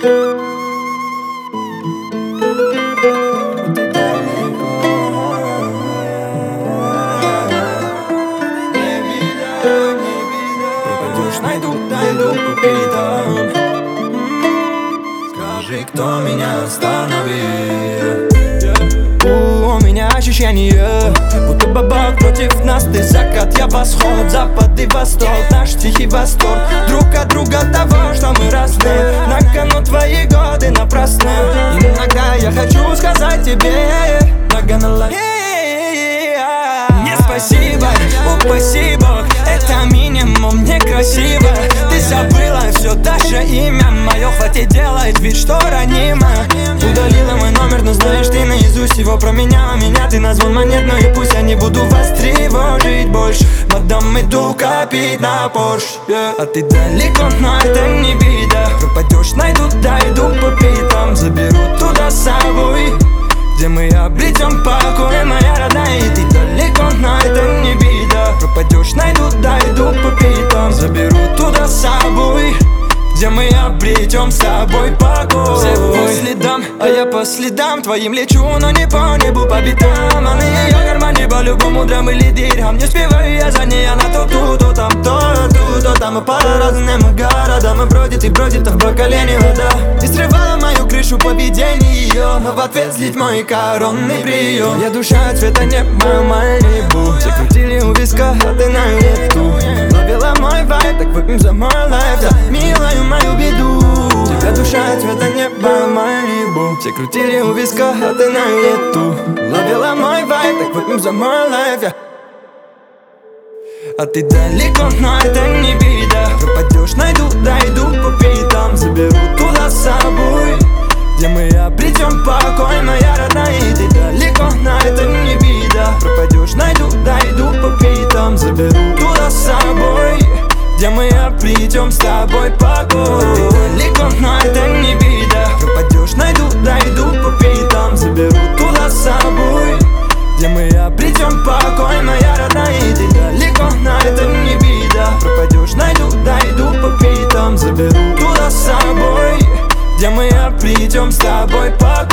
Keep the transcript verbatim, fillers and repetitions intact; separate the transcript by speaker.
Speaker 1: Пропадешь, найду, дойду по пятам. Скажи, кто меня остановил? У меня ощущение, будто бабак против нас. Ты закат, я восход, запад и восток. Наш тихий восторг друг от друга того, что мы разные. На кону твои годы напрасны. Иногда я хочу сказать тебе не спасибо, упаси Бог, это минимум некрасиво. Ты забыла все, даже имя мое. Хватит делать вид, что ранимо. Удалила мой номер, но знаешь ты наизусть его. Променяла меня, ты назвал монетную. Пусть я не буду вас тревожить больше. Мадам, иду копить на Порш, yeah. А ты далеко, но это не беда. Пропадешь, найду, дойду по пятам. Заберу туда с собой, где мы обретем покой, моя родная. И ты далеко, но это не беда. Пропадешь, найду, дойду по пятам. Заберу туда с собой, где мы обретем с тобой покой. Все по следам, а я по следам твоим лечу, но не по небу, по битам. А на ее кармане по-любому драм или дирхам. Не успеваю я за ней, она то тут, то там, то тут, то там. И по разным городам и бродит, и бродит, а в бокале не вода. И срывала мою крышу поведение ее, но в ответ злить мой коронный прием. Я душа цвета неба, Малибу. Все крутили у виска, а ты на лету. Ловила мой вайб, так выпьем за мой лайф, да, милую мою беду. Тебя душа цвета неба, Малибу. Все крутили у виска, а ты на лету. Ловила мой вайб, так выпьем за мой лайф, yeah. А ты далеко, но это не беда. Пропадешь, найду, дойду по пятам. Заберу туда с собой, где мы обретем покой, моя родная. И ты далеко, но это не беда. Пропадешь, найду, дойду по пятам. Заберу туда с собой, где мы обретем с тобой покой. А ты далеко, но это не беда. Пропадешь, найду, дойду по пятам. Заберу туда с собой, где мы обретем покой, моя родная. И ты далеко, но это не беда. Пропадешь, найду, дойду по пятам. Заберу туда с собой, где мы обретем с тобой покой.